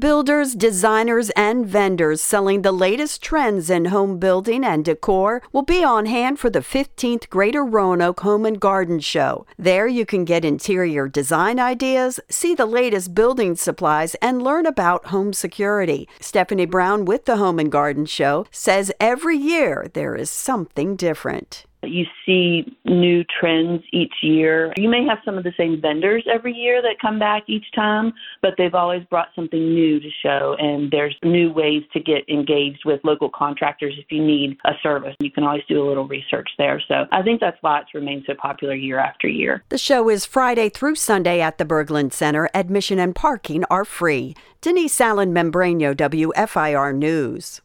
Builders, designers, and vendors selling the latest trends in home building and decor will be on hand for the 15th Greater Roanoke Home and Garden Show. There you can get interior design ideas, see the latest building supplies, and learn about home security. Stephanie Brown with the Home and Garden Show says every year there is something different. You see new trends each year. You may have some of the same vendors every year that come back each time, but they've always brought something new to show, and there's new ways to get engaged with local contractors if you need a service. You can always do a little research there. So I think that's why it's remained so popular year after year. The show is Friday through Sunday at the Berglund Center. Admission and parking are free. Denise Allen Membrano, WFIR News.